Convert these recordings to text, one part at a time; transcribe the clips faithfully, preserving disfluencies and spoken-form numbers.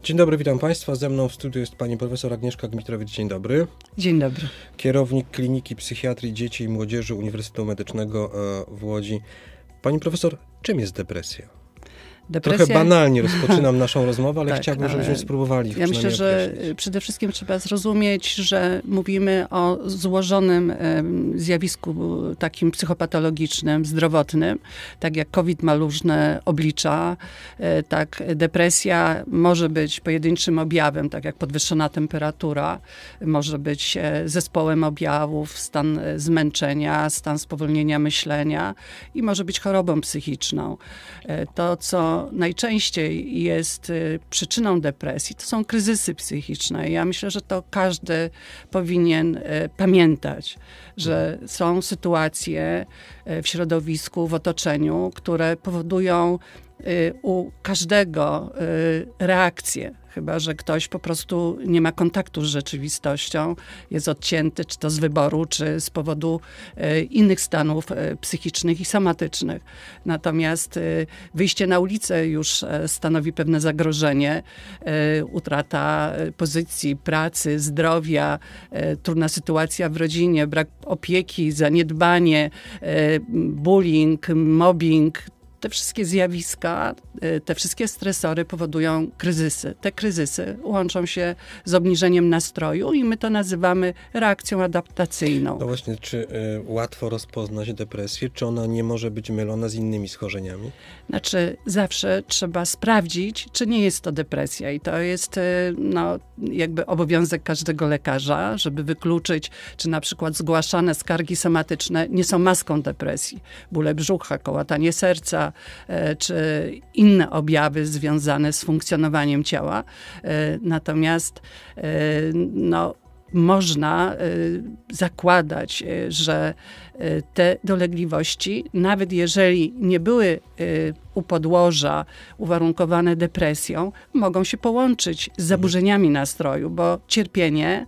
Dzień dobry, witam Państwa. Ze mną w studiu jest pani profesor Agnieszka Gmitrowicz. Dzień dobry. Dzień dobry. Kierownik Kliniki Psychiatrii Dzieci i Młodzieży Uniwersytetu Medycznego w Łodzi. Pani profesor, czym jest depresja? Depresja... Trochę banalnie rozpoczynam naszą rozmowę, ale tak, chciałbym, żebyśmy spróbowali. Ja myślę, że określić. przede wszystkim trzeba zrozumieć, że mówimy o złożonym zjawisku takim psychopatologicznym, zdrowotnym. Tak jak COVID ma różne oblicza, tak depresja może być pojedynczym objawem, tak jak podwyższona temperatura, może być zespołem objawów, stan zmęczenia, stan spowolnienia myślenia i może być chorobą psychiczną. To, co najczęściej jest przyczyną depresji, to są kryzysy psychiczne. Ja myślę, że to każdy powinien pamiętać, że są sytuacje w środowisku, w otoczeniu, które powodują u każdego reakcję. Chyba że ktoś po prostu nie ma kontaktu z rzeczywistością, jest odcięty, czy to z wyboru, czy z powodu e, innych stanów e, psychicznych i somatycznych. Natomiast e, wyjście na ulicę już e, stanowi pewne zagrożenie. E, utrata pozycji, pracy, zdrowia, e, trudna sytuacja w rodzinie, brak opieki, zaniedbanie, e, bullying, mobbing. Te wszystkie zjawiska, te wszystkie stresory powodują kryzysy. Te kryzysy łączą się z obniżeniem nastroju i my to nazywamy reakcją adaptacyjną. No właśnie, czy y, łatwo rozpoznać depresję? Czy ona nie może być mylona z innymi schorzeniami? Znaczy, zawsze trzeba sprawdzić, czy nie jest to depresja. I to jest no, jakby obowiązek każdego lekarza, żeby wykluczyć, czy na przykład zgłaszane skargi somatyczne nie są maską depresji. Bóle brzucha, kołatanie serca, czy inne objawy związane z funkcjonowaniem ciała. Natomiast no, można zakładać, że te dolegliwości, nawet jeżeli nie były u podłoża uwarunkowane depresją, mogą się połączyć z zaburzeniami nastroju, bo cierpienie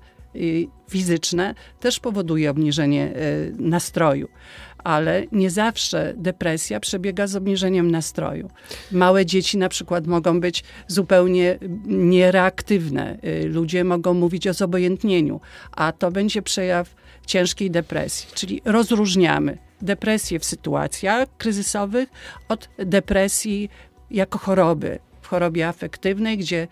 fizyczne też powoduje obniżenie nastroju. Ale nie zawsze depresja przebiega z obniżeniem nastroju. Małe dzieci na przykład mogą być zupełnie niereaktywne. Ludzie mogą mówić o zobojętnieniu, a to będzie przejaw ciężkiej depresji. Czyli rozróżniamy depresję w sytuacjach kryzysowych od depresji jako choroby. W chorobie afektywnej, gdzie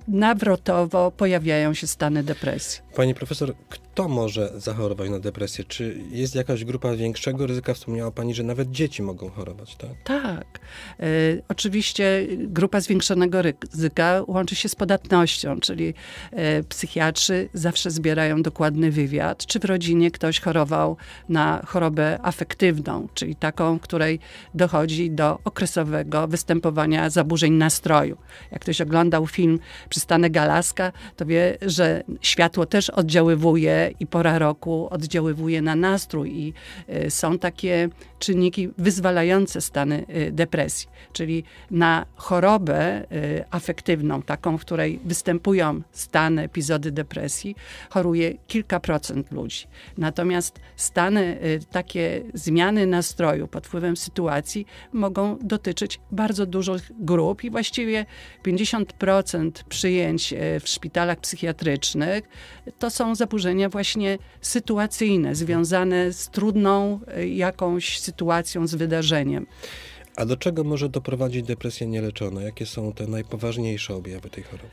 nawrotowo pojawiają się stany depresji. Pani profesor, kto może zachorować na depresję? Czy jest jakaś grupa większego ryzyka? Wspomniała pani, że nawet dzieci mogą chorować, tak? Tak. Y, oczywiście grupa zwiększonego ryzyka łączy się z podatnością, czyli y, psychiatrzy zawsze zbierają dokładny wywiad, czy w rodzinie ktoś chorował na chorobę afektywną, czyli taką, w której dochodzi do okresowego występowania zaburzeń nastroju. Jak ktoś oglądał film Przystanek Alaska, to wie, że światło też oddziaływuje i pora roku oddziaływuje na nastrój i y, są takie czynniki wyzwalające stany y, depresji. Czyli na chorobę y, afektywną, taką, w której występują stany, epizody depresji, choruje kilka procent ludzi. Natomiast stany, y, takie zmiany nastroju pod wpływem sytuacji mogą dotyczyć bardzo dużych grup i właściwie pięćdziesiąt procent przyjęć w szpitalach psychiatrycznych to są zaburzenia właśnie sytuacyjne, związane z trudną jakąś sytuacją, z wydarzeniem. A do czego może doprowadzić depresja nieleczona? Jakie są te najpoważniejsze objawy tej choroby?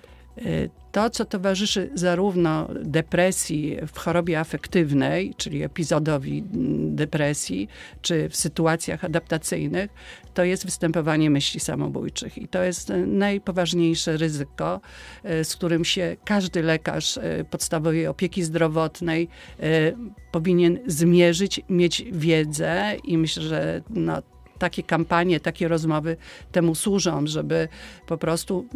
To, co towarzyszy zarówno depresji w chorobie afektywnej, czyli epizodowi depresji, czy w sytuacjach adaptacyjnych, to jest występowanie myśli samobójczych. I to jest najpoważniejsze ryzyko, z którym się każdy lekarz podstawowej opieki zdrowotnej powinien zmierzyć, mieć wiedzę i myślę, że no, takie kampanie, takie rozmowy temu służą, żeby po prostu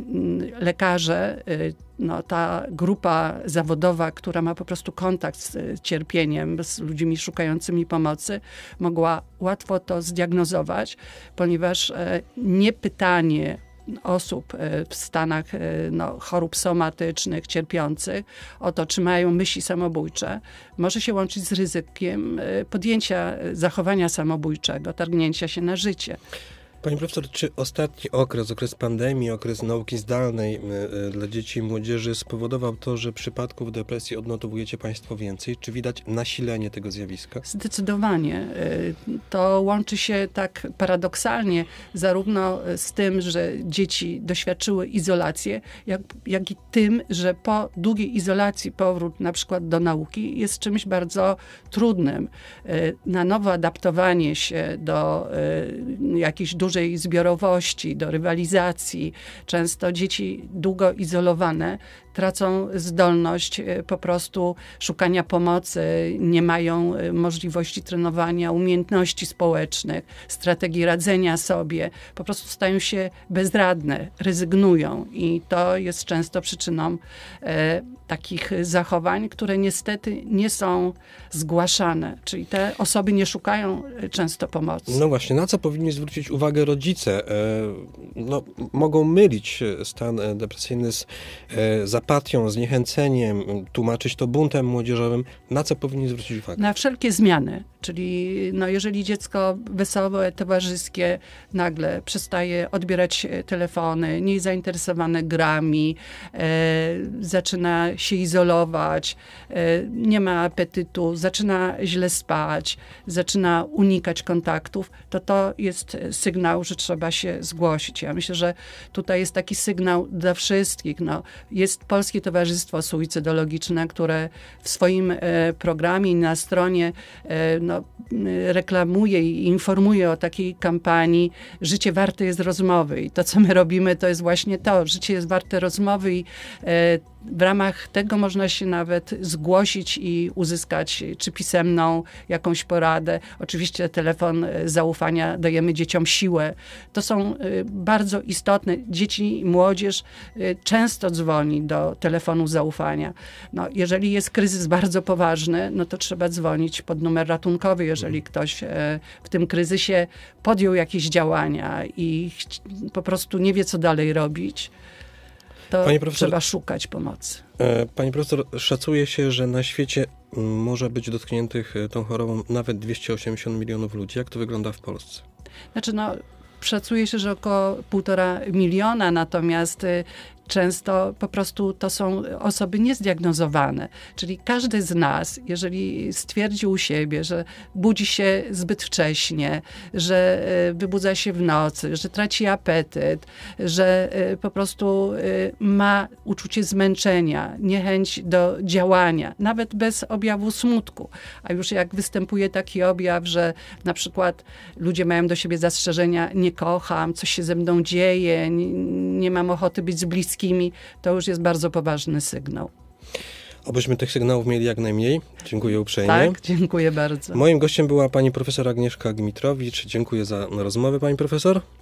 lekarze, no, ta grupa zawodowa, która ma po prostu kontakt z cierpieniem, z ludźmi szukającymi pomocy, mogła łatwo to zdiagnozować, ponieważ nie pytanie osób w stanach no, chorób somatycznych, cierpiących, o to, czy mają myśli samobójcze, może się łączyć z ryzykiem podjęcia zachowania samobójczego, targnięcia się na życie. Pani profesor, czy ostatni okres, okres pandemii, okres nauki zdalnej y, y, dla dzieci i młodzieży spowodował to, że przypadków depresji odnotowujecie Państwo więcej? Czy widać nasilenie tego zjawiska? Zdecydowanie. Y, To łączy się tak paradoksalnie zarówno z tym, że dzieci doświadczyły izolacji, jak, jak i tym, że po długiej izolacji powrót na przykład do nauki jest czymś bardzo trudnym. Y, Na nowo adaptowanie się do y, jakiejś dużej zbiorowości, do rywalizacji. Często dzieci długo izolowane tracą zdolność e, po prostu szukania pomocy, nie mają e, możliwości trenowania umiejętności społecznych, strategii radzenia sobie. Po prostu stają się bezradne, rezygnują i to jest często przyczyną e, takich zachowań, które niestety nie są zgłaszane. Czyli te osoby nie szukają e, często pomocy. No właśnie, na co powinni zwrócić uwagę rodzice? E, No, mogą mylić stan e, depresyjny z e, zapatią, zniechęceniem, tłumaczyć to buntem młodzieżowym. Na co powinni zwrócić uwagę? Na wszelkie zmiany, czyli no jeżeli dziecko wesołe, towarzyskie nagle przestaje odbierać telefony, nie jest zainteresowane grami, e, zaczyna się izolować, e, nie ma apetytu, zaczyna źle spać, zaczyna unikać kontaktów, to to jest sygnał, że trzeba się zgłosić. Ja myślę, że tutaj jest taki sygnał dla wszystkich. No, jest Polskie Towarzystwo Suicydologiczne, które w swoim e, programie i na stronie e, no, reklamuje i informuje o takiej kampanii Życie warte jest rozmowy. I to, co my robimy, to jest właśnie to. Życie jest warte rozmowy i e, w ramach tego można się nawet zgłosić i uzyskać czy pisemną jakąś poradę. Oczywiście telefon zaufania, dajemy dzieciom siłę. To są bardzo istotne. Dzieci i młodzież często dzwoni do telefonu zaufania. No, jeżeli jest kryzys bardzo poważny, no to trzeba dzwonić pod numer ratunkowy, jeżeli ktoś w tym kryzysie podjął jakieś działania i po prostu nie wie, co dalej robić. To Pani profesor, trzeba szukać pomocy. Pani profesor, szacuje się, że na świecie może być dotkniętych tą chorobą nawet dwieście osiemdziesiąt milionów ludzi. Jak to wygląda w Polsce? Znaczy, no, szacuje się, że około półtora miliona, natomiast często po prostu to są osoby niezdiagnozowane. Czyli każdy z nas, jeżeli stwierdzi u siebie, że budzi się zbyt wcześnie, że wybudza się w nocy, że traci apetyt, że po prostu ma uczucie zmęczenia, niechęć do działania, nawet bez objawu smutku. A już jak występuje taki objaw, że na przykład ludzie mają do siebie zastrzeżenia, nie kocham, coś się ze mną dzieje, nie, nie mam ochoty być z bliskimi, to już jest bardzo poważny sygnał. Obyśmy tych sygnałów mieli jak najmniej. Dziękuję uprzejmie. Tak, dziękuję bardzo. Moim gościem była pani profesor Agnieszka Gmitrowicz. Dziękuję za rozmowę, pani profesor.